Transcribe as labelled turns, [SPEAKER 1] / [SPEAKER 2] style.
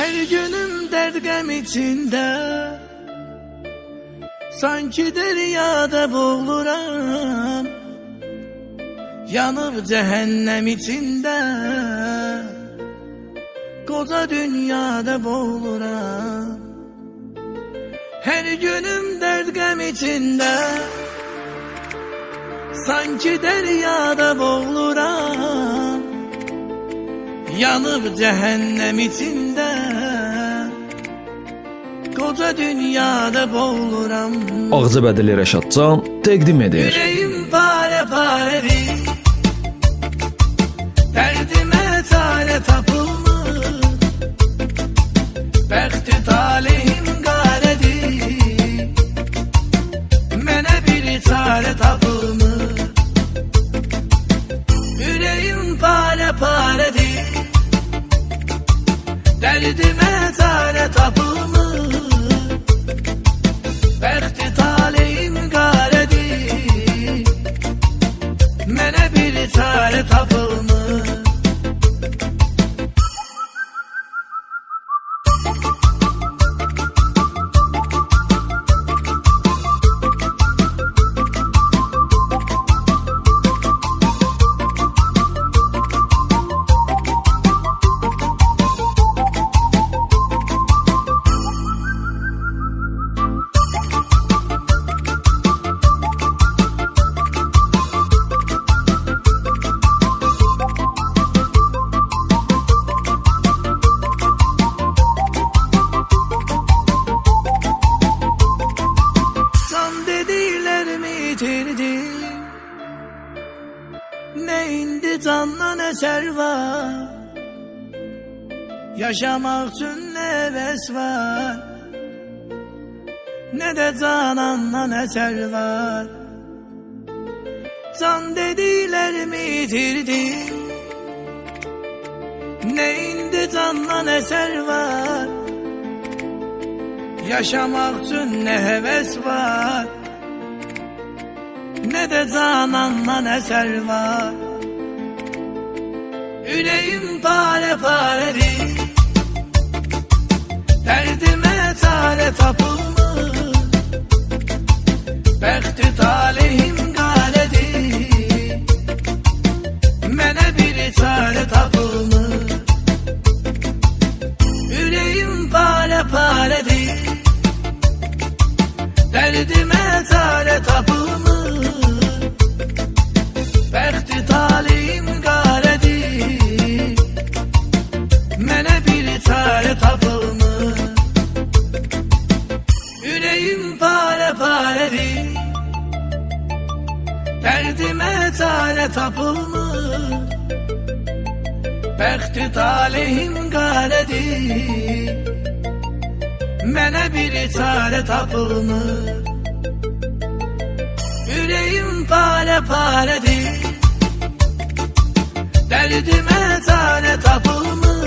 [SPEAKER 1] Her günüm dert gəm içində, sanki deryada boğuluram. Yanıb cəhənnəm içində, koca dünyada boğuluram. Her günüm dert gəm içində, sanki deryada boğuluram. Yanıb cəhənnəm içində, koca dünyada boğuluram.
[SPEAKER 2] Ağzıbədili Rəşadcan təqdim edir.
[SPEAKER 1] Yüreğim pare paredir, dərdimə çare tapılmır. Bəxti talihim qaredir, mənə bir çare tapılmır. Yüreğim pare paredir, dərdimə çare tapılmır. Bəxti talihim qaredir, mənə bir çare tapılmır. Ne indi candan eser var, yaşamak için ne heves var, ne de canandan eser var. Can dedilerimi yitirdim, ne indi candan eser var, yaşamak için ne heves var, ne de canandan eser var. Yüreğim pare paredir, derdime çare tapılmır. Bəxti talihim qaredir, mənə bir çare tapılmır. Yüreğim pare paredir, derdime çare tapılmır. Bəxti talihim qaredir, mənə bir çare tapılmır. Yüreğim pare paredir, dərdimə çare tapılmır. Bəxti talihim qaredir, mənə bir çare tapılmır. Yüreğim pare paredir, dərdimə çare tapılmır.